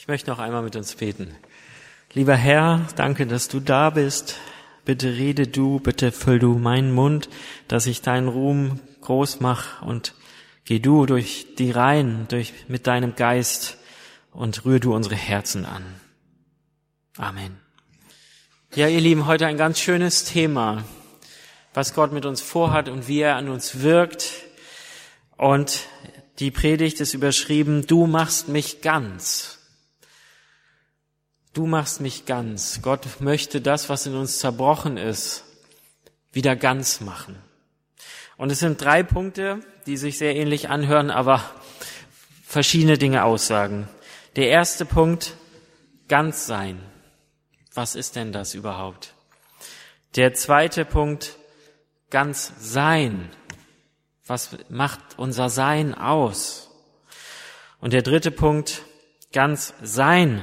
Ich möchte noch einmal mit uns beten. Lieber Herr, danke, dass du da bist. Bitte rede du, bitte füll du meinen Mund, dass ich deinen Ruhm groß mach, und geh du durch die Reihen, mit deinem Geist, und rühr du unsere Herzen an. Amen. Ja, ihr Lieben, heute ein ganz schönes Thema, was Gott mit uns vorhat und wie er an uns wirkt. Und die Predigt ist überschrieben: Du machst mich ganz. Du machst mich ganz. Gott möchte das, was in uns zerbrochen ist, wieder ganz machen. Und es sind 3 Punkte, die sich sehr ähnlich anhören, aber verschiedene Dinge aussagen. Der erste Punkt: ganz sein. Was ist denn das überhaupt? Der zweite Punkt: ganz sein. Was macht unser Sein aus? Und der dritte Punkt: ganz sein.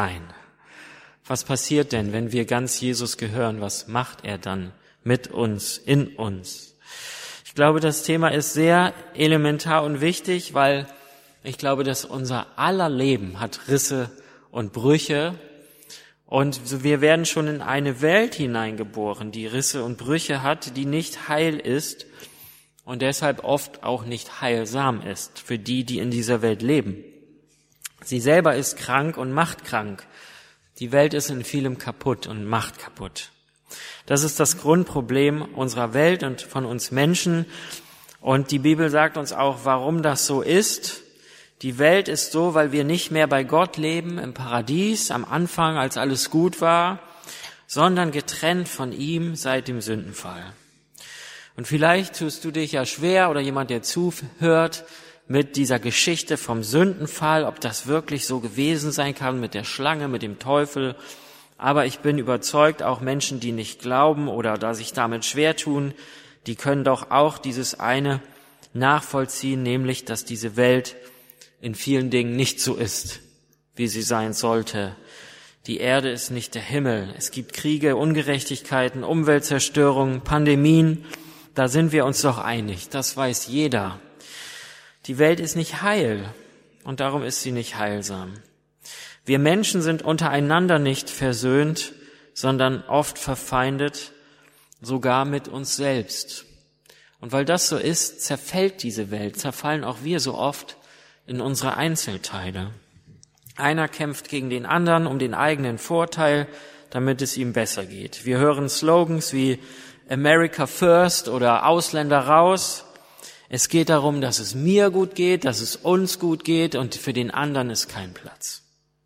Was passiert denn, wenn wir ganz Jesus gehören? Was macht er dann mit uns, in uns? Ich glaube, das Thema ist sehr elementar und wichtig, weil ich glaube, dass unser aller Leben hat Risse und Brüche. Und wir werden schon in eine Welt hineingeboren, die Risse und Brüche hat, die nicht heil ist und deshalb oft auch nicht heilsam ist für die, die in dieser Welt leben. Sie selber ist krank und macht krank. Die Welt ist in vielem kaputt und macht kaputt. Das ist das Grundproblem unserer Welt und von uns Menschen. Und die Bibel sagt uns auch, warum das so ist. Die Welt ist so, weil wir nicht mehr bei Gott leben, im Paradies, am Anfang, als alles gut war, sondern getrennt von ihm seit dem Sündenfall. Und vielleicht tust du dich ja schwer, oder jemand, der zuhört, mit dieser Geschichte vom Sündenfall, ob das wirklich so gewesen sein kann mit der Schlange, mit dem Teufel. Aber ich bin überzeugt, auch Menschen, die nicht glauben oder da sich damit schwer tun, die können doch auch dieses eine nachvollziehen, nämlich, dass diese Welt in vielen Dingen nicht so ist, wie sie sein sollte. Die Erde ist nicht der Himmel. Es gibt Kriege, Ungerechtigkeiten, Umweltzerstörung, Pandemien. Da sind wir uns doch einig. Das weiß jeder. Die Welt ist nicht heil und darum ist sie nicht heilsam. Wir Menschen sind untereinander nicht versöhnt, sondern oft verfeindet, sogar mit uns selbst. Und weil das so ist, zerfällt diese Welt, zerfallen auch wir so oft in unsere Einzelteile. Einer kämpft gegen den anderen um den eigenen Vorteil, damit es ihm besser geht. Wir hören Slogans wie America First oder Ausländer raus. Es geht darum, dass es mir gut geht, dass es uns gut geht, und für den anderen ist kein Platz.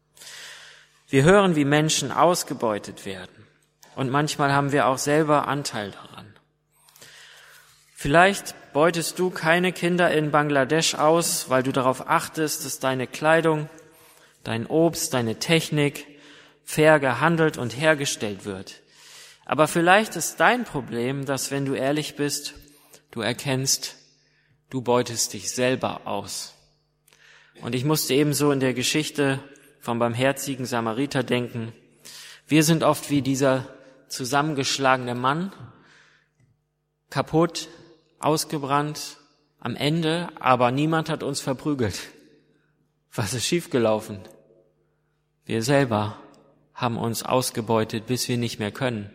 Wir hören, wie Menschen ausgebeutet werden, und manchmal haben wir auch selber Anteil daran. Vielleicht beutest du keine Kinder in Bangladesch aus, weil du darauf achtest, dass deine Kleidung, dein Obst, deine Technik fair gehandelt und hergestellt wird. Aber vielleicht ist dein Problem, dass, wenn du ehrlich bist, du erkennst, du beutest dich selber aus. Und ich musste ebenso in der Geschichte vom barmherzigen Samariter denken. Wir sind oft wie dieser zusammengeschlagene Mann, kaputt, ausgebrannt, am Ende, aber niemand hat uns verprügelt. Was ist schiefgelaufen? Wir selber haben uns ausgebeutet, bis wir nicht mehr können.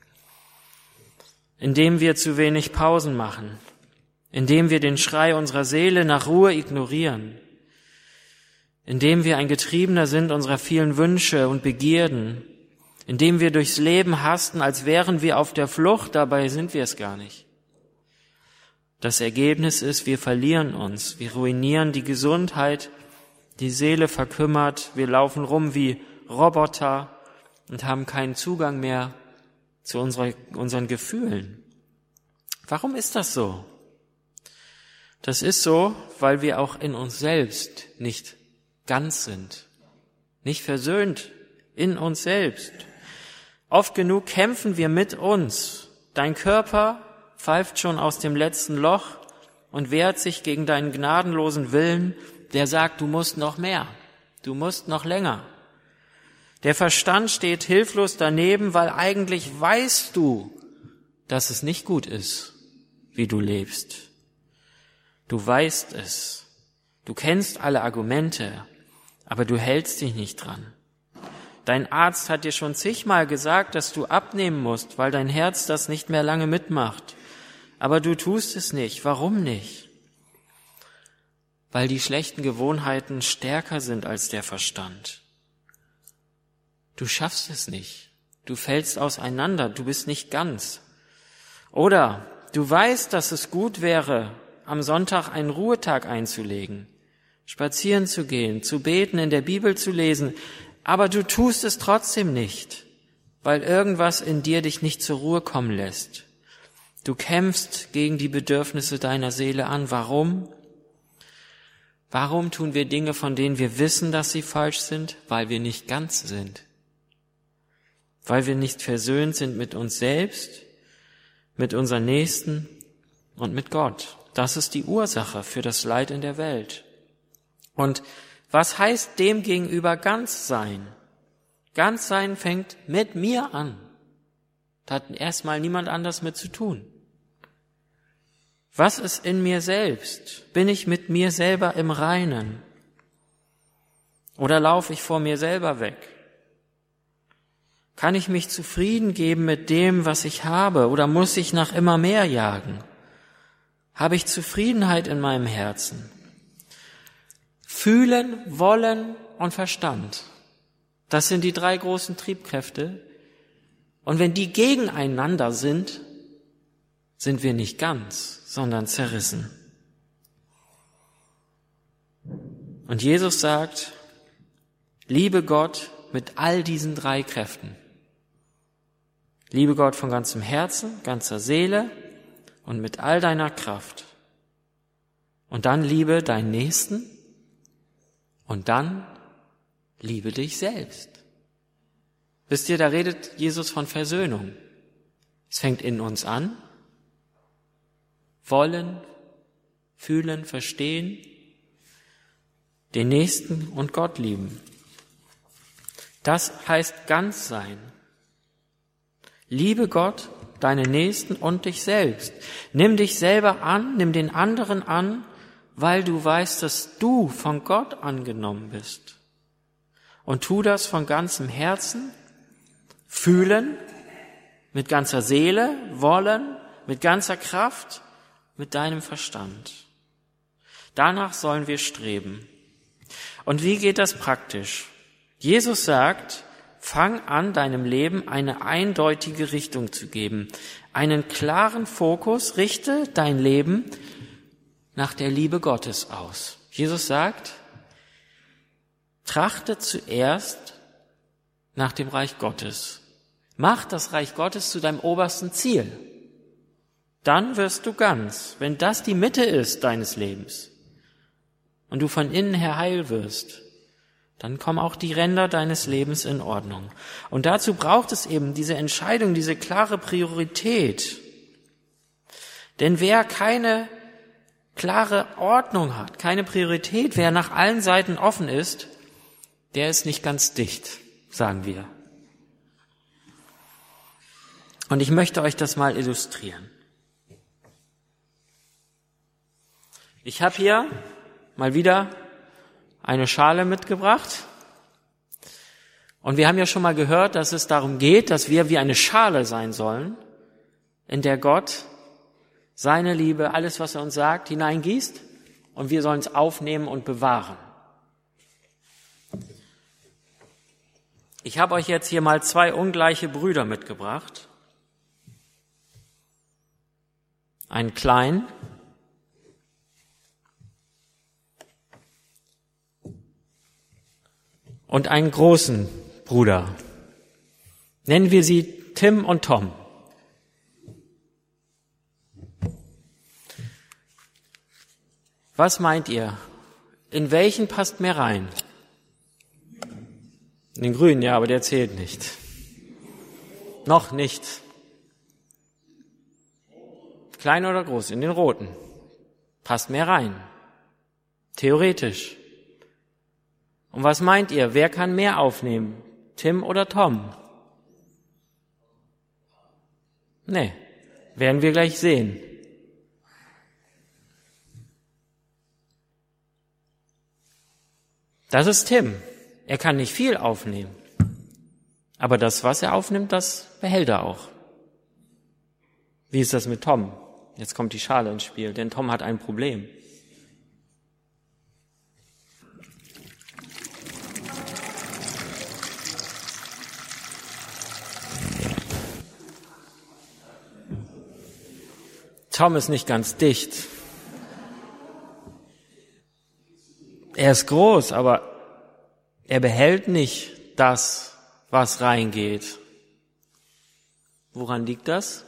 Indem wir zu wenig Pausen machen, indem wir den Schrei unserer Seele nach Ruhe ignorieren, indem wir ein Getriebener sind unserer vielen Wünsche und Begierden, indem wir durchs Leben hasten, als wären wir auf der Flucht, dabei sind wir es gar nicht. Das Ergebnis ist, wir verlieren uns, wir ruinieren die Gesundheit, die Seele verkümmert, wir laufen rum wie Roboter und haben keinen Zugang mehr zu unseren Gefühlen. Warum ist das so? Das ist so, weil wir auch in uns selbst nicht ganz sind, nicht versöhnt in uns selbst. Oft genug kämpfen wir mit uns. Dein Körper pfeift schon aus dem letzten Loch und wehrt sich gegen deinen gnadenlosen Willen, der sagt, du musst noch mehr, du musst noch länger. Der Verstand steht hilflos daneben, weil eigentlich weißt du, dass es nicht gut ist, wie du lebst. Du weißt es. Du kennst alle Argumente, aber du hältst dich nicht dran. Dein Arzt hat dir schon zigmal gesagt, dass du abnehmen musst, weil dein Herz das nicht mehr lange mitmacht. Aber du tust es nicht. Warum nicht? Weil die schlechten Gewohnheiten stärker sind als der Verstand. Du schaffst es nicht. Du fällst auseinander. Du bist nicht ganz. Oder du weißt, dass es gut wäre, am Sonntag einen Ruhetag einzulegen, spazieren zu gehen, zu beten, in der Bibel zu lesen, aber du tust es trotzdem nicht, weil irgendwas in dir dich nicht zur Ruhe kommen lässt. Du kämpfst gegen die Bedürfnisse deiner Seele an. Warum? Warum tun wir Dinge, von denen wir wissen, dass sie falsch sind? Weil wir nicht ganz sind. Weil wir nicht versöhnt sind mit uns selbst, mit unseren Nächsten und mit Gott. Das ist die Ursache für das Leid in der Welt. Und was heißt dem gegenüber ganz sein? Ganz sein fängt mit mir an. Da hat erstmal niemand anders mit zu tun. Was ist in mir selbst? Bin ich mit mir selber im Reinen? Oder laufe ich vor mir selber weg? Kann ich mich zufrieden geben mit dem, was ich habe, oder muss ich nach immer mehr jagen? Habe ich Zufriedenheit in meinem Herzen? Fühlen, Wollen und Verstand. Das sind die 3 großen Triebkräfte. Und wenn die gegeneinander sind, sind wir nicht ganz, sondern zerrissen. Und Jesus sagt, liebe Gott mit all diesen 3 Kräften. Liebe Gott von ganzem Herzen, ganzer Seele und mit all deiner Kraft. Und dann liebe deinen Nächsten und dann liebe dich selbst. Wisst ihr, da redet Jesus von Versöhnung. Es fängt in uns an. Wollen, fühlen, verstehen, den Nächsten und Gott lieben. Das heißt ganz sein. Liebe Gott, deinen Nächsten und dich selbst. Nimm dich selber an, nimm den anderen an, weil du weißt, dass du von Gott angenommen bist. Und tu das von ganzem Herzen, fühlen, mit ganzer Seele, wollen, mit ganzer Kraft, mit deinem Verstand. Danach sollen wir streben. Und wie geht das praktisch? Jesus sagt, fang an, deinem Leben eine eindeutige Richtung zu geben. Einen klaren Fokus, richte dein Leben nach der Liebe Gottes aus. Jesus sagt, trachte zuerst nach dem Reich Gottes. Mach das Reich Gottes zu deinem obersten Ziel. Dann wirst du ganz, wenn das die Mitte ist deines Lebens und du von innen her heil wirst, dann kommen auch die Ränder deines Lebens in Ordnung. Und dazu braucht es eben diese Entscheidung, diese klare Priorität. Denn wer keine klare Ordnung hat, keine Priorität, wer nach allen Seiten offen ist, der ist nicht ganz dicht, sagen wir. Und ich möchte euch das mal illustrieren. Ich habe hier mal wieder eine Schale mitgebracht. Und wir haben ja schon mal gehört, dass es darum geht, dass wir wie eine Schale sein sollen, in der Gott seine Liebe, alles, was er uns sagt, hineingießt und wir sollen es aufnehmen und bewahren. Ich habe euch jetzt hier mal 2 ungleiche Brüder mitgebracht. Einen kleinen und einen großen Bruder. Nennen wir sie Tim und Tom. Was meint ihr? In welchen passt mehr rein? In den grünen, ja, aber der zählt nicht. Noch nicht. Klein oder groß? In den roten. Passt mehr rein. Theoretisch. Und was meint ihr? Wer kann mehr aufnehmen? Tim oder Tom? Nee, werden wir gleich sehen. Das ist Tim. Er kann nicht viel aufnehmen. Aber das, was er aufnimmt, das behält er auch. Wie ist das mit Tom? Jetzt kommt die Schale ins Spiel, denn Tom hat ein Problem. Tom ist nicht ganz dicht. Er ist groß, aber er behält nicht das, was reingeht. Woran liegt das?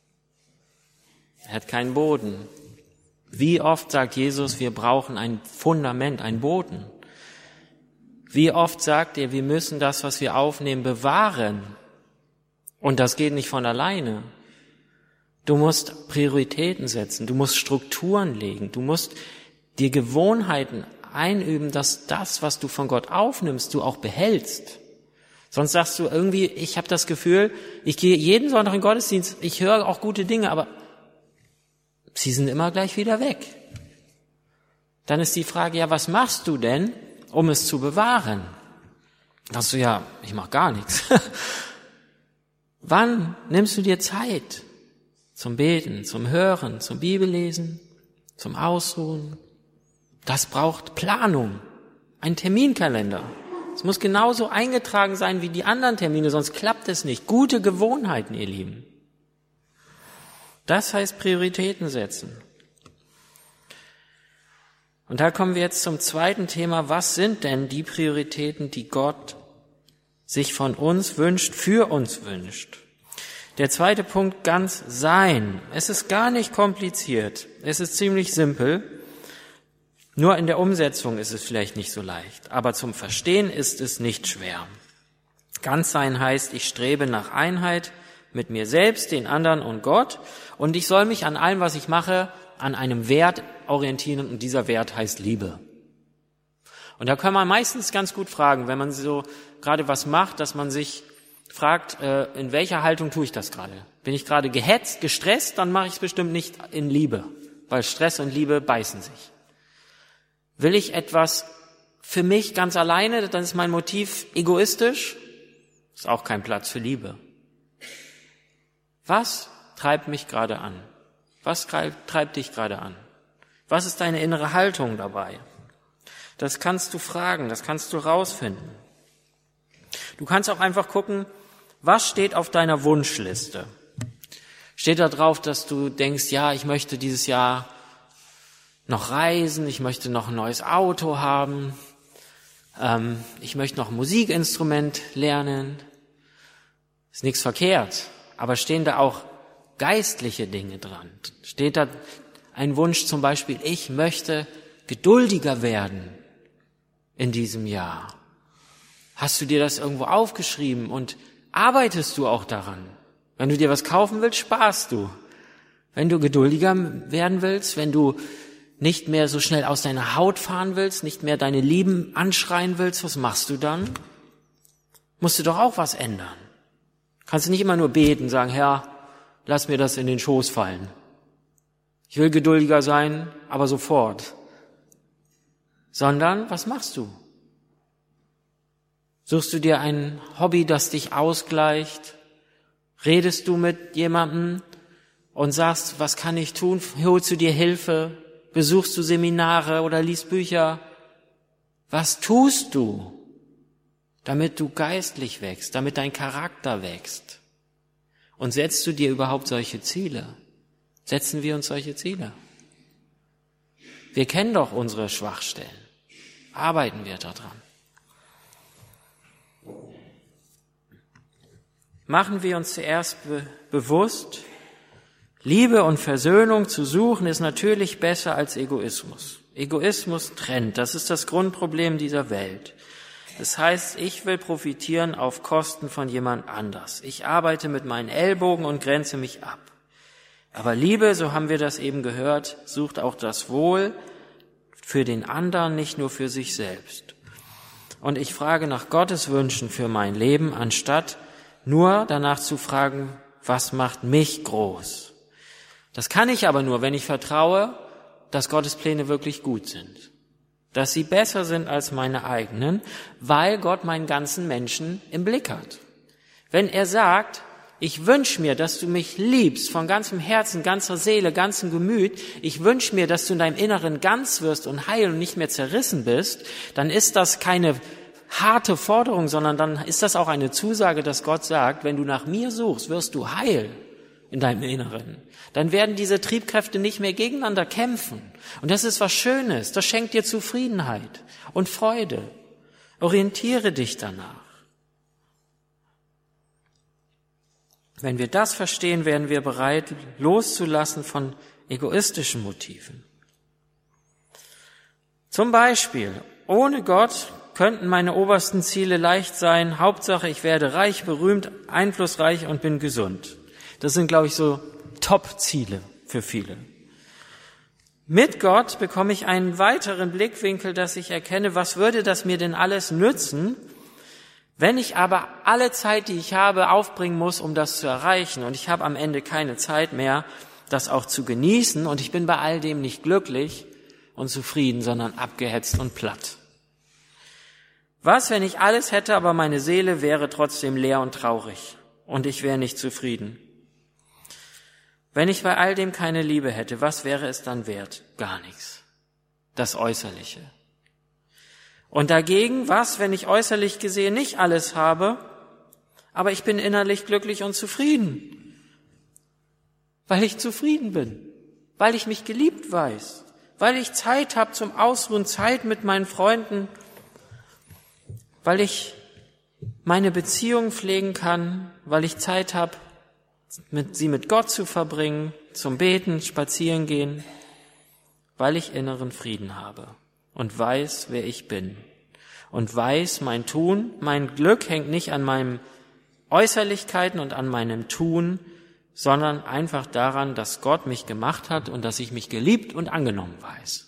Er hat keinen Boden. Wie oft sagt Jesus, wir brauchen ein Fundament, einen Boden? Wie oft sagt er, wir müssen das, was wir aufnehmen, bewahren? Und das geht nicht von alleine. Du musst Prioritäten setzen, du musst Strukturen legen, du musst dir Gewohnheiten einüben, dass das, was du von Gott aufnimmst, du auch behältst. Sonst sagst du irgendwie, ich habe das Gefühl, ich gehe jeden Sonntag in den Gottesdienst, ich höre auch gute Dinge, aber sie sind immer gleich wieder weg. Dann ist die Frage, ja, was machst du denn, um es zu bewahren? Sagst du, ja, ich mache gar nichts. Wann nimmst du dir Zeit? Zum Beten, zum Hören, zum Bibellesen, zum Ausruhen. Das braucht Planung, ein Terminkalender. Es muss genauso eingetragen sein wie die anderen Termine, sonst klappt es nicht. Gute Gewohnheiten, ihr Lieben. Das heißt Prioritäten setzen. Und da kommen wir jetzt zum zweiten Thema. Was sind denn die Prioritäten, die Gott sich von uns wünscht, für uns wünscht? Der zweite Punkt, ganz sein. Es ist gar nicht kompliziert. Es ist ziemlich simpel. Nur in der Umsetzung ist es vielleicht nicht so leicht. Aber zum Verstehen ist es nicht schwer. Ganz sein heißt, ich strebe nach Einheit mit mir selbst, den anderen und Gott. Und ich soll mich an allem, was ich mache, an einem Wert orientieren. Und dieser Wert heißt Liebe. Und da kann man meistens ganz gut fragen, wenn man so gerade was macht, dass man sich fragt, in welcher Haltung tue ich das gerade? Bin ich gerade gehetzt, gestresst, dann mache ich es bestimmt nicht in Liebe, weil Stress und Liebe beißen sich. Will ich etwas für mich ganz alleine, dann ist mein Motiv egoistisch, ist auch kein Platz für Liebe. Was treibt mich gerade an? Was treibt dich gerade an? Was ist deine innere Haltung dabei? Das kannst du fragen, das kannst du rausfinden. Du kannst auch einfach gucken, was steht auf deiner Wunschliste? Steht da drauf, dass du denkst, ja, ich möchte dieses Jahr noch reisen, ich möchte noch ein neues Auto haben, ich möchte noch ein Musikinstrument lernen. Ist nichts verkehrt, aber stehen da auch geistliche Dinge dran? Steht da ein Wunsch zum Beispiel, ich möchte geduldiger werden in diesem Jahr? Hast du dir das irgendwo aufgeschrieben und arbeitest du auch daran? Wenn du dir was kaufen willst, sparst du. Wenn du geduldiger werden willst, wenn du nicht mehr so schnell aus deiner Haut fahren willst, nicht mehr deine Lieben anschreien willst, was machst du dann? Musst du doch auch was ändern. Kannst du nicht immer nur beten, sagen, Herr, lass mir das in den Schoß fallen. Ich will geduldiger sein, aber sofort. Sondern, was machst du? Suchst du dir ein Hobby, das dich ausgleicht? Redest du mit jemandem und sagst, was kann ich tun? Holst du dir Hilfe? Besuchst du Seminare oder liest Bücher? Was tust du, damit du geistlich wächst, damit dein Charakter wächst? Und setzt du dir überhaupt solche Ziele? Setzen wir uns solche Ziele? Wir kennen doch unsere Schwachstellen. Arbeiten wir daran. Machen wir uns zuerst bewusst, Liebe und Versöhnung zu suchen ist natürlich besser als Egoismus. Egoismus trennt, das ist das Grundproblem dieser Welt. Das heißt, ich will profitieren auf Kosten von jemand anders. Ich arbeite mit meinen Ellbogen und grenze mich ab. Aber Liebe, so haben wir das eben gehört, sucht auch das Wohl für den anderen, nicht nur für sich selbst. Und ich frage nach Gottes Wünschen für mein Leben, anstatt nur danach zu fragen, was macht mich groß? Das kann ich aber nur, wenn ich vertraue, dass Gottes Pläne wirklich gut sind. dass sie besser sind als meine eigenen, weil Gott meinen ganzen Menschen im Blick hat. Wenn er sagt, ich wünsche mir, dass du mich liebst von ganzem Herzen, ganzer Seele, ganzem Gemüt, ich wünsche mir, dass du in deinem Inneren ganz wirst und heil und nicht mehr zerrissen bist, dann ist das keine harte Forderung, sondern dann ist das auch eine Zusage, dass Gott sagt, wenn du nach mir suchst, wirst du heil in deinem Inneren. Dann werden diese Triebkräfte nicht mehr gegeneinander kämpfen. Und das ist was Schönes, das schenkt dir Zufriedenheit und Freude. Orientiere dich danach. Wenn wir das verstehen, werden wir bereit, loszulassen von egoistischen Motiven. Zum Beispiel, ohne Gott könnten meine obersten Ziele leicht sein. Hauptsache, ich werde reich, berühmt, einflussreich und bin gesund. Das sind, glaube ich, so Top-Ziele für viele. Mit Gott bekomme ich einen weiteren Blickwinkel, dass ich erkenne, was würde das mir denn alles nützen, wenn ich aber alle Zeit, die ich habe, aufbringen muss, um das zu erreichen, und ich habe am Ende keine Zeit mehr, das auch zu genießen, und ich bin bei all dem nicht glücklich und zufrieden, sondern abgehetzt und platt. Was, wenn ich alles hätte, aber meine Seele wäre trotzdem leer und traurig und ich wäre nicht zufrieden? Wenn ich bei all dem keine Liebe hätte, was wäre es dann wert? Gar nichts. Das Äußerliche. Und dagegen, was, wenn ich äußerlich gesehen nicht alles habe, aber ich bin innerlich glücklich und zufrieden? Weil ich zufrieden bin, weil ich mich geliebt weiß, weil ich Zeit habe zum Ausruhen, Zeit mit meinen Freunden, weil ich meine Beziehung pflegen kann, weil ich Zeit habe, sie mit Gott zu verbringen, zum Beten, spazieren gehen, weil ich inneren Frieden habe und weiß, wer ich bin und weiß, mein Tun, mein Glück hängt nicht an meinen Äußerlichkeiten und an meinem Tun, sondern einfach daran, dass Gott mich gemacht hat und dass ich mich geliebt und angenommen weiß.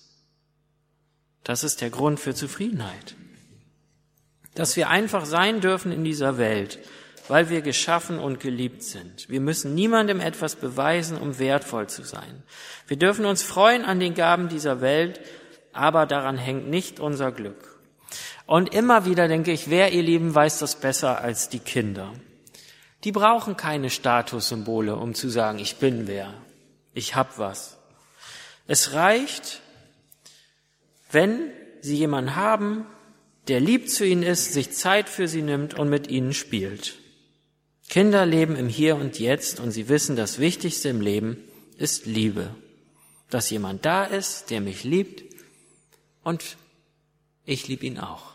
Das ist der Grund für Zufriedenheit. Dass wir einfach sein dürfen in dieser Welt, weil wir geschaffen und geliebt sind. Wir müssen niemandem etwas beweisen, um wertvoll zu sein. Wir dürfen uns freuen an den Gaben dieser Welt, aber daran hängt nicht unser Glück. Und immer wieder denke ich, wer, ihr Lieben, weiß das besser als die Kinder? Die brauchen keine Statussymbole, um zu sagen, ich bin wer, ich hab was. Es reicht, wenn sie jemanden haben, der lieb zu ihnen ist, sich Zeit für sie nimmt und mit ihnen spielt. Kinder leben im Hier und Jetzt und sie wissen, das Wichtigste im Leben ist Liebe. Dass jemand da ist, der mich liebt und ich liebe ihn auch.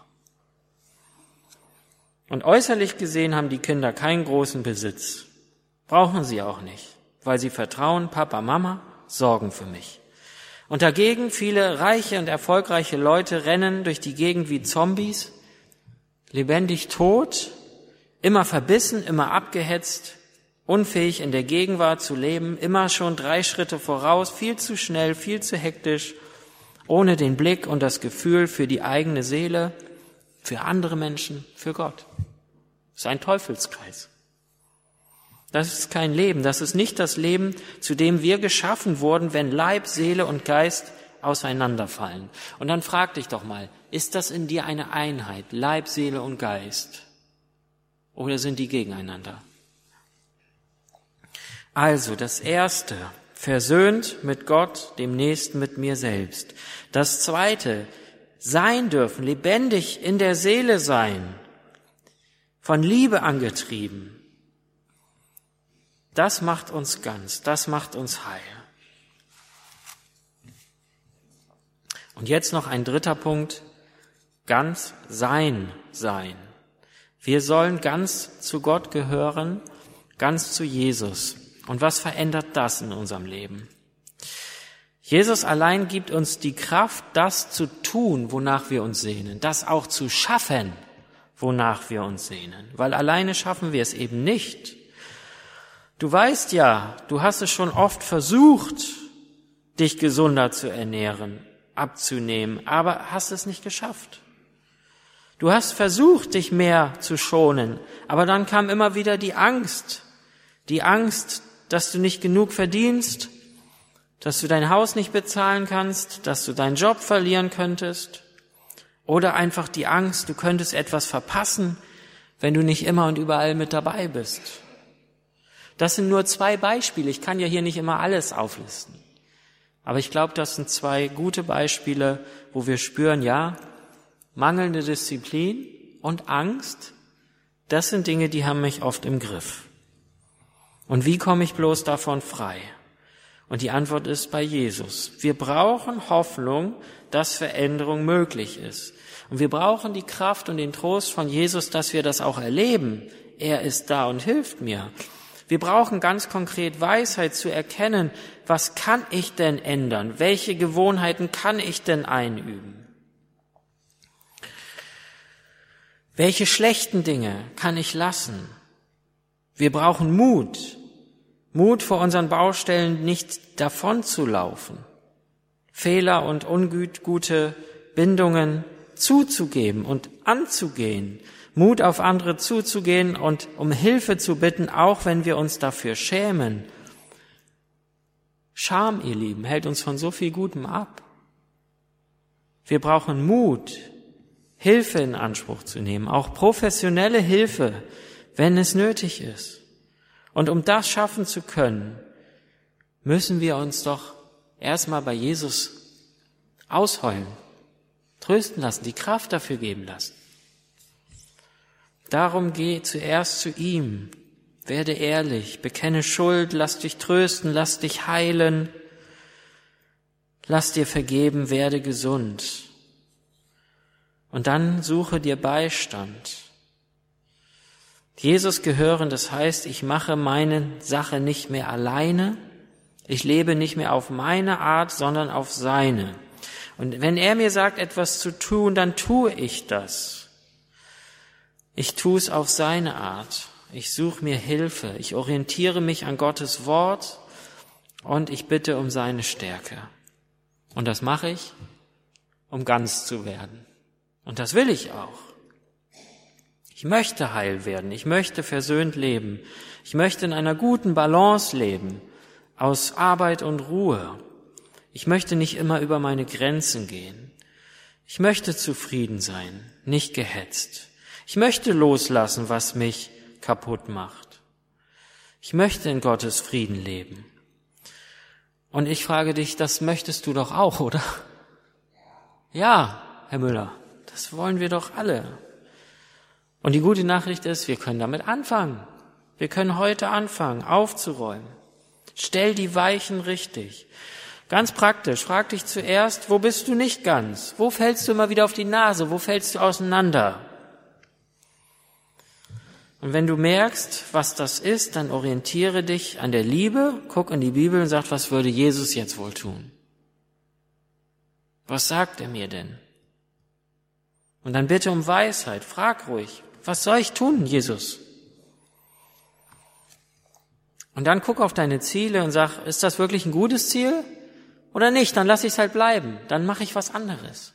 Und äußerlich gesehen haben die Kinder keinen großen Besitz. Brauchen sie auch nicht, weil sie vertrauen, Papa, Mama sorgen für mich. Und dagegen viele reiche und erfolgreiche Leute rennen durch die Gegend wie Zombies, lebendig tot, immer verbissen, immer abgehetzt, unfähig in der Gegenwart zu leben, immer schon 3 Schritte voraus, viel zu schnell, viel zu hektisch, ohne den Blick und das Gefühl für die eigene Seele, für andere Menschen, für Gott. Das ist ein Teufelskreis. Das ist kein Leben, das ist nicht das Leben, zu dem wir geschaffen wurden, wenn Leib, Seele und Geist auseinanderfallen. Und dann frag dich doch mal, ist das in dir eine Einheit, Leib, Seele und Geist? Oder sind die gegeneinander? Also, das Erste, versöhnt mit Gott, dem Nächsten mit mir selbst. Das Zweite, sein dürfen, lebendig in der Seele sein, von Liebe angetrieben. Das macht uns ganz, das macht uns heil. Und jetzt noch ein dritter Punkt, ganz sein. Wir sollen ganz zu Gott gehören, ganz zu Jesus. Und was verändert das in unserem Leben? Jesus allein gibt uns die Kraft, das zu tun, wonach wir uns sehnen, das auch zu schaffen, wonach wir uns sehnen, weil alleine schaffen wir es eben nicht. Du weißt ja, du hast es schon oft versucht, dich gesunder zu ernähren, abzunehmen, aber hast es nicht geschafft. Du hast versucht, dich mehr zu schonen, aber dann kam immer wieder die Angst, dass du nicht genug verdienst, dass du dein Haus nicht bezahlen kannst, dass du deinen Job verlieren könntest. Oder einfach die Angst, du könntest etwas verpassen, wenn du nicht immer und überall mit dabei bist. Das sind nur 2 Beispiele. Ich kann ja hier nicht immer alles auflisten. Aber ich glaube, das sind 2 gute Beispiele, wo wir spüren, ja, mangelnde Disziplin und Angst, das sind Dinge, die haben mich oft im Griff. Und wie komme ich bloß davon frei? Und die Antwort ist bei Jesus. Wir brauchen Hoffnung, dass Veränderung möglich ist. Und wir brauchen die Kraft und den Trost von Jesus, dass wir das auch erleben. Er ist da und hilft mir. Wir brauchen ganz konkret Weisheit zu erkennen, was kann ich denn ändern? Welche Gewohnheiten kann ich denn einüben? Welche schlechten Dinge kann ich lassen? Wir brauchen Mut. Mut, vor unseren Baustellen nicht davonzulaufen. Fehler und ungute Bindungen zuzugeben und anzugehen. Mut, auf andere zuzugehen und um Hilfe zu bitten, auch wenn wir uns dafür schämen. Scham, ihr Lieben, hält uns von so viel Gutem ab. Wir brauchen Mut, Hilfe in Anspruch zu nehmen, auch professionelle Hilfe, wenn es nötig ist. Und um das schaffen zu können, müssen wir uns doch erstmal bei Jesus ausheulen, trösten lassen, die Kraft dafür geben lassen. Darum geh zuerst zu ihm, werde ehrlich, bekenne Schuld, lass dich trösten, lass dich heilen, lass dir vergeben, werde gesund. Und dann suche dir Beistand. Jesus gehören, das heißt, ich mache meine Sache nicht mehr alleine, ich lebe nicht mehr auf meine Art, sondern auf seine. Und wenn er mir sagt, etwas zu tun, dann tue ich das. Ich tue es auf seine Art. Ich suche mir Hilfe. Ich orientiere mich an Gottes Wort und ich bitte um seine Stärke. Und das mache ich, um ganz zu werden. Und das will ich auch. Ich möchte heil werden. Ich möchte versöhnt leben. Ich möchte in einer guten Balance leben, aus Arbeit und Ruhe. Ich möchte nicht immer über meine Grenzen gehen. Ich möchte zufrieden sein, nicht gehetzt. Ich möchte loslassen, was mich kaputt macht. Ich möchte in Gottes Frieden leben. Und ich frage dich, das möchtest du doch auch, oder? Ja, Herr Müller, das wollen wir doch alle. Und die gute Nachricht ist, wir können damit anfangen. Wir können heute anfangen, aufzuräumen. Stell die Weichen richtig. Ganz praktisch, frag dich zuerst, wo bist du nicht ganz? Wo fällst du immer wieder auf die Nase? Wo fällst du auseinander? Und wenn du merkst, was das ist, dann orientiere dich an der Liebe, guck in die Bibel und sag, was würde Jesus jetzt wohl tun? Was sagt er mir denn? Und dann bitte um Weisheit, frag ruhig, was soll ich tun, Jesus? Und dann guck auf deine Ziele und sag, ist das wirklich ein gutes Ziel oder nicht? Dann lass ich es halt bleiben, dann mache ich was anderes.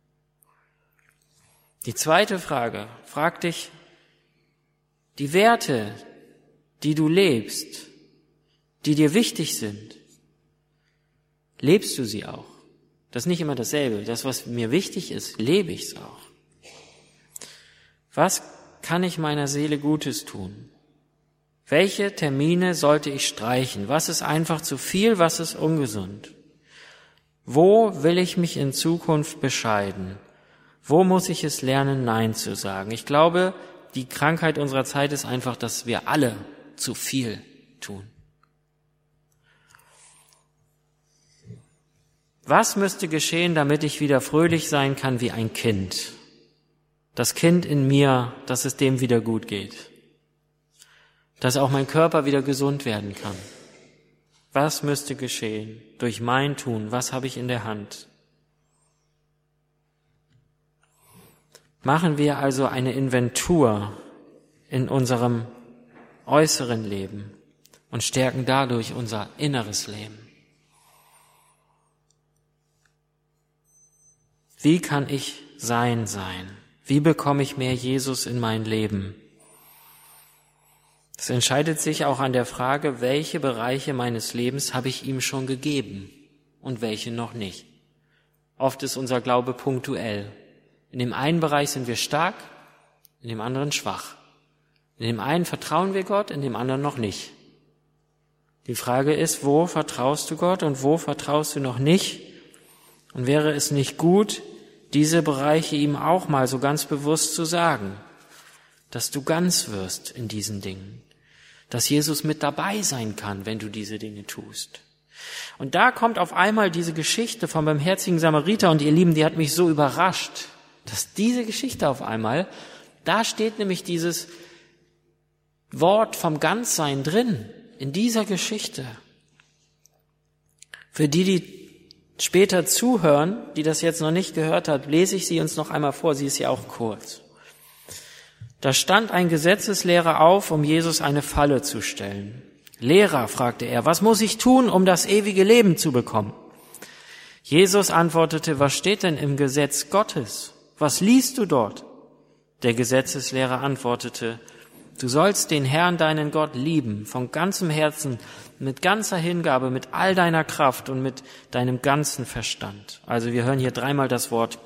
Die zweite Frage, frag dich, die Werte, die du lebst, die dir wichtig sind, lebst du sie auch? Das ist nicht immer dasselbe. Das, was mir wichtig ist, lebe ich es auch. Was kann ich meiner Seele Gutes tun? Welche Termine sollte ich streichen? Was ist einfach zu viel? Was ist ungesund? Wo will ich mich in Zukunft bescheiden? Wo muss ich es lernen, Nein zu sagen? Ich glaube, die Krankheit unserer Zeit ist einfach, dass wir alle zu viel tun. Was müsste geschehen, damit ich wieder fröhlich sein kann wie ein Kind? Das Kind in mir, dass es dem wieder gut geht. Dass auch mein Körper wieder gesund werden kann. Was müsste geschehen durch mein Tun? Was habe ich in der Hand? Machen wir also eine Inventur in unserem äußeren Leben und stärken dadurch unser inneres Leben. Wie kann ich sein? Wie bekomme ich mehr Jesus in mein Leben? Es entscheidet sich auch an der Frage, welche Bereiche meines Lebens habe ich ihm schon gegeben und welche noch nicht. Oft ist unser Glaube punktuell. In dem einen Bereich sind wir stark, in dem anderen schwach. In dem einen vertrauen wir Gott, in dem anderen noch nicht. Die Frage ist, wo vertraust du Gott und wo vertraust du noch nicht? Und wäre es nicht gut, diese Bereiche ihm auch mal so ganz bewusst zu sagen, dass du ganz wirst in diesen Dingen, dass Jesus mit dabei sein kann, wenn du diese Dinge tust. Und da kommt auf einmal diese Geschichte vom barmherzigen Samariter, und ihr Lieben, die hat mich so überrascht, dass diese Geschichte auf einmal, da steht nämlich dieses Wort vom Ganzsein drin, in dieser Geschichte. Für die später zuhören, die das jetzt noch nicht gehört hat, lese ich sie uns noch einmal vor, sie ist ja auch kurz. Da stand ein Gesetzeslehrer auf, um Jesus eine Falle zu stellen. Lehrer, fragte er, was muss ich tun, um das ewige Leben zu bekommen? Jesus antwortete, was steht denn im Gesetz Gottes? Was liest du dort? Der Gesetzeslehrer antwortete, du sollst den Herrn, deinen Gott, lieben, von ganzem Herzen, mit ganzer Hingabe, mit all deiner Kraft und mit deinem ganzen Verstand. Also wir hören hier dreimal das Wort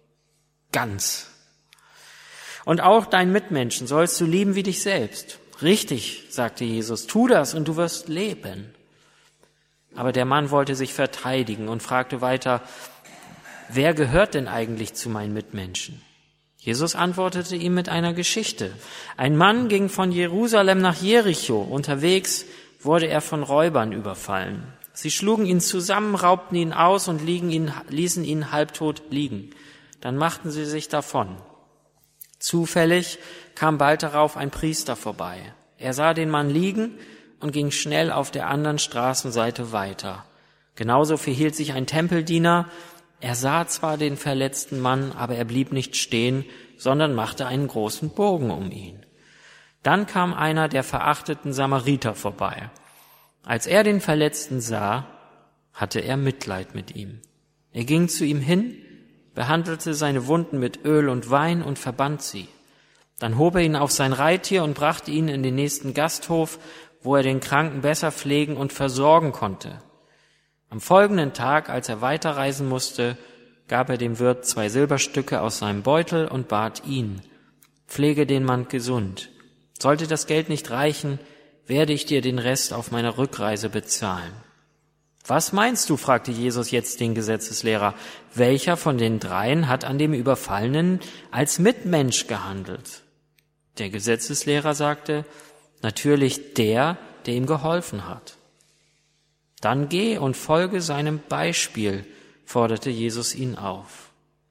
ganz. Und auch deinen Mitmenschen sollst du lieben wie dich selbst. Richtig, sagte Jesus, tu das und du wirst leben. Aber der Mann wollte sich verteidigen und fragte weiter, wer gehört denn eigentlich zu meinen Mitmenschen? Jesus antwortete ihm mit einer Geschichte. Ein Mann ging von Jerusalem nach Jericho. Unterwegs wurde er von Räubern überfallen. Sie schlugen ihn zusammen, raubten ihn aus und ließen ihn halbtot liegen. Dann machten sie sich davon. Zufällig kam bald darauf ein Priester vorbei. Er sah den Mann liegen und ging schnell auf der anderen Straßenseite weiter. Genauso verhielt sich ein Tempeldiener. Er sah zwar den verletzten Mann, aber er blieb nicht stehen, sondern machte einen großen Bogen um ihn. Dann kam einer der verachteten Samariter vorbei. Als er den Verletzten sah, hatte er Mitleid mit ihm. Er ging zu ihm hin, behandelte seine Wunden mit Öl und Wein und verband sie. Dann hob er ihn auf sein Reittier und brachte ihn in den nächsten Gasthof, wo er den Kranken besser pflegen und versorgen konnte. Am folgenden Tag, als er weiterreisen musste, gab er dem Wirt 2 Silberstücke aus seinem Beutel und bat ihn, pflege den Mann gesund. Sollte das Geld nicht reichen, werde ich dir den Rest auf meiner Rückreise bezahlen. Was meinst du, fragte Jesus jetzt den Gesetzeslehrer, welcher von den dreien hat an dem Überfallenen als Mitmensch gehandelt? Der Gesetzeslehrer sagte, natürlich der ihm geholfen hat. Dann geh und folge seinem Beispiel, forderte Jesus ihn auf.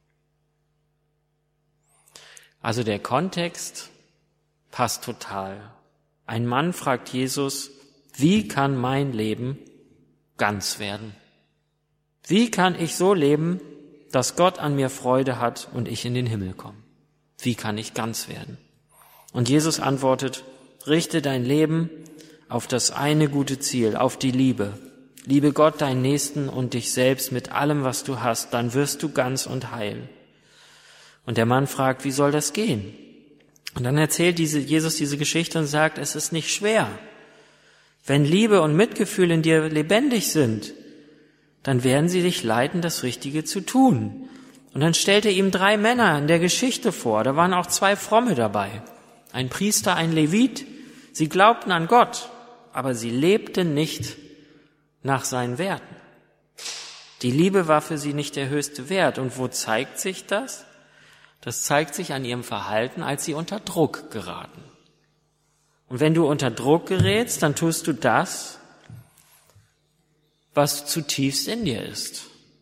Also der Kontext passt total. Ein Mann fragt Jesus, wie kann mein Leben ganz werden? Wie kann ich so leben, dass Gott an mir Freude hat und ich in den Himmel komme? Wie kann ich ganz werden? Und Jesus antwortet, richte dein Leben auf das eine gute Ziel, auf die Liebe. Liebe Gott, deinen Nächsten und dich selbst mit allem, was du hast, dann wirst du ganz und heil. Und der Mann fragt, wie soll das gehen? Und dann erzählt Jesus diese Geschichte und sagt, es ist nicht schwer. Wenn Liebe und Mitgefühl in dir lebendig sind, dann werden sie dich leiten, das Richtige zu tun. Und dann stellt er ihm 3 Männer in der Geschichte vor. Da waren auch 2 Fromme dabei. Ein Priester, ein Levit. Sie glaubten an Gott, aber sie lebten nicht nach seinen Werten. Die Liebe war für sie nicht der höchste Wert. Und wo zeigt sich das? Das zeigt sich an ihrem Verhalten, als sie unter Druck geraten. Und wenn du unter Druck gerätst, dann tust du das, was zutiefst in dir ist.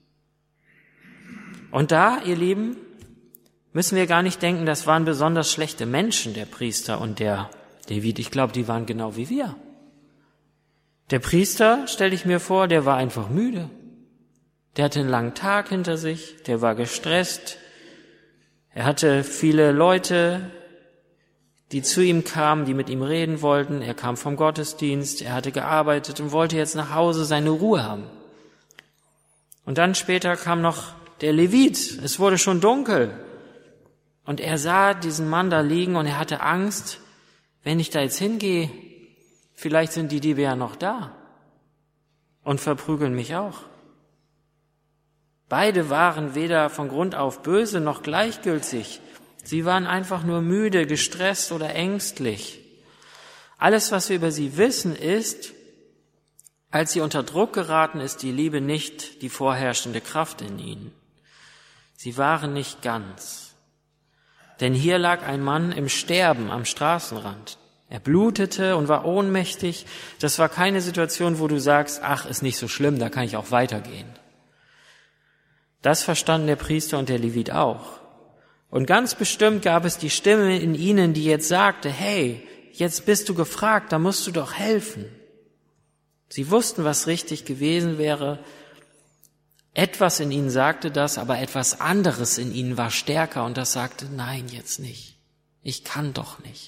Und da, ihr Lieben, müssen wir gar nicht denken, das waren besonders schlechte Menschen, der Priester und der Levit. Ich glaube, die waren genau wie wir. Der Priester, stelle ich mir vor, der war einfach müde. Der hatte einen langen Tag hinter sich, der war gestresst. Er hatte viele Leute, die zu ihm kamen, die mit ihm reden wollten. Er kam vom Gottesdienst, er hatte gearbeitet und wollte jetzt nach Hause seine Ruhe haben. Und dann später kam noch der Levit. Es wurde schon dunkel. Und er sah diesen Mann da liegen und er hatte Angst, wenn ich da jetzt hingehe, vielleicht sind die Diebe ja noch da und verprügeln mich auch. Beide waren weder von Grund auf böse noch gleichgültig. Sie waren einfach nur müde, gestresst oder ängstlich. Alles, was wir über sie wissen, ist, als sie unter Druck geraten, ist die Liebe nicht die vorherrschende Kraft in ihnen. Sie waren nicht ganz. Denn hier lag ein Mann im Sterben am Straßenrand. Er blutete und war ohnmächtig. Das war keine Situation, wo du sagst, ach, ist nicht so schlimm, da kann ich auch weitergehen. Das verstanden der Priester und der Levit auch. Und ganz bestimmt gab es die Stimme in ihnen, die jetzt sagte, hey, jetzt bist du gefragt, da musst du doch helfen. Sie wussten, was richtig gewesen wäre. Etwas in ihnen sagte das, aber etwas anderes in ihnen war stärker und das sagte, nein, jetzt nicht. Ich kann doch nicht.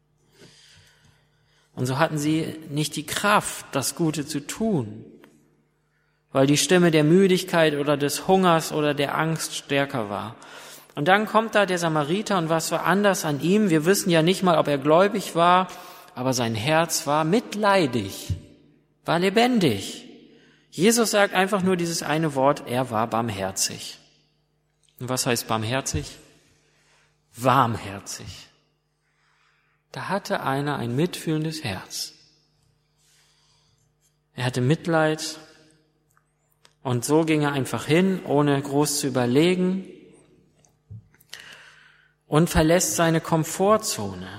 Und so hatten sie nicht die Kraft, das Gute zu tun, weil die Stimme der Müdigkeit oder des Hungers oder der Angst stärker war. Und dann kommt da der Samariter und was war anders an ihm? Wir wissen ja nicht mal, ob er gläubig war, aber sein Herz war mitleidig, war lebendig. Jesus sagt einfach nur dieses eine Wort, er war barmherzig. Und was heißt barmherzig? Warmherzig. Da hatte einer ein mitfühlendes Herz. Er hatte Mitleid und so ging er einfach hin, ohne groß zu überlegen und verlässt seine Komfortzone.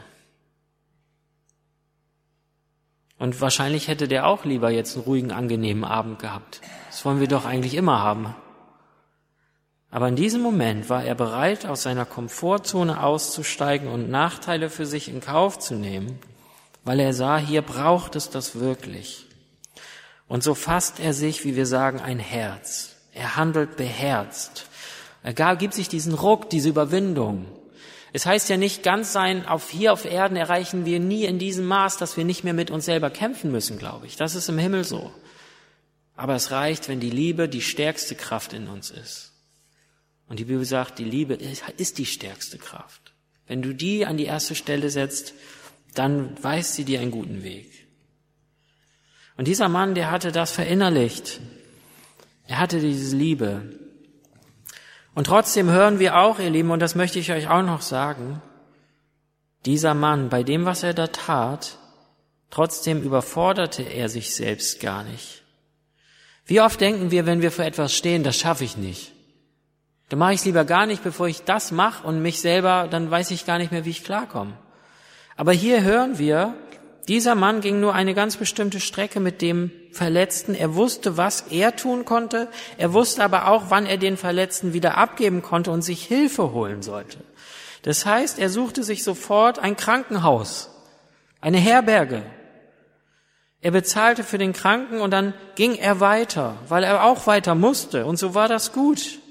Und wahrscheinlich hätte der auch lieber jetzt einen ruhigen, angenehmen Abend gehabt. Das wollen wir doch eigentlich immer haben. Aber in diesem Moment war er bereit, aus seiner Komfortzone auszusteigen und Nachteile für sich in Kauf zu nehmen, weil er sah, hier braucht es das wirklich. Und so fasst er sich, wie wir sagen, ein Herz. Er handelt beherzt. Er gibt sich diesen Ruck, diese Überwindung. Es heißt ja nicht, ganz sein, hier auf Erden erreichen wir nie in diesem Maß, dass wir nicht mehr mit uns selber kämpfen müssen, glaube ich. Das ist im Himmel so. Aber es reicht, wenn die Liebe die stärkste Kraft in uns ist. Und die Bibel sagt, die Liebe ist die stärkste Kraft. Wenn du die an die erste Stelle setzt, dann weist sie dir einen guten Weg. Und dieser Mann, der hatte das verinnerlicht. Er hatte diese Liebe. Und trotzdem hören wir auch, ihr Lieben, und das möchte ich euch auch noch sagen, dieser Mann, bei dem, was er da tat, trotzdem überforderte er sich selbst gar nicht. Wie oft denken wir, wenn wir für etwas stehen, das schaffe ich nicht. Dann mache ich es lieber gar nicht, bevor ich das mache und mich selber, dann weiß ich gar nicht mehr, wie ich klarkomme. Aber hier hören wir, dieser Mann ging nur eine ganz bestimmte Strecke mit dem Verletzten. Er wusste, was er tun konnte. Er wusste aber auch, wann er den Verletzten wieder abgeben konnte und sich Hilfe holen sollte. Das heißt, er suchte sich sofort ein Krankenhaus, eine Herberge. Er bezahlte für den Kranken und dann ging er weiter, weil er auch weiter musste. Und so war das gut.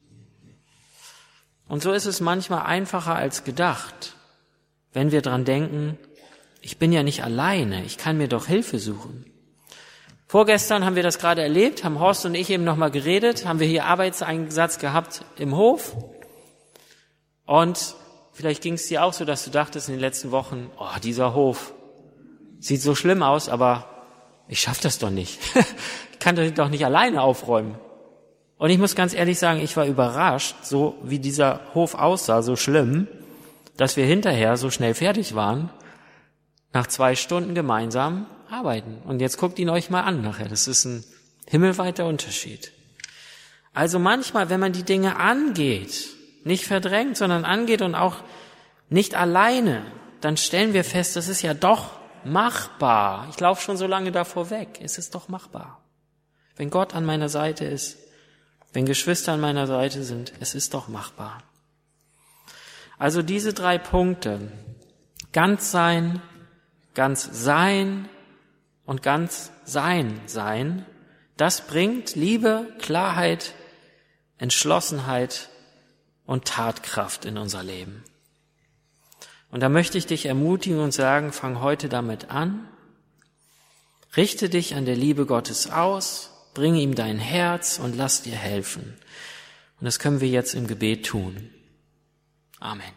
Und so ist es manchmal einfacher als gedacht, wenn wir dran denken, ich bin ja nicht alleine, ich kann mir doch Hilfe suchen. Vorgestern haben wir das gerade erlebt, haben Horst und ich eben nochmal geredet, haben wir hier Arbeitseinsatz gehabt im Hof. Und vielleicht ging es dir auch so, dass du dachtest in den letzten Wochen, oh, dieser Hof sieht so schlimm aus, aber ich schaffe das doch nicht. Ich kann das doch nicht alleine aufräumen. Und ich muss ganz ehrlich sagen, ich war überrascht, so wie dieser Hof aussah, so schlimm, dass wir hinterher so schnell fertig waren, nach 2 Stunden gemeinsam arbeiten. Und jetzt guckt ihn euch mal an nachher. Das ist ein himmelweiter Unterschied. Also manchmal, wenn man die Dinge angeht, nicht verdrängt, sondern angeht und auch nicht alleine, dann stellen wir fest, das ist ja doch machbar. Ich laufe schon so lange davor weg. Es ist doch machbar. Wenn Gott an meiner Seite ist, wenn Geschwister an meiner Seite sind, es ist doch machbar. Also diese 3 Punkte, ganz sein und ganz sein, das bringt Liebe, Klarheit, Entschlossenheit und Tatkraft in unser Leben. Und da möchte ich dich ermutigen und sagen, fang heute damit an, richte dich an der Liebe Gottes aus, bringe ihm dein Herz und lass dir helfen. Und das können wir jetzt im Gebet tun. Amen.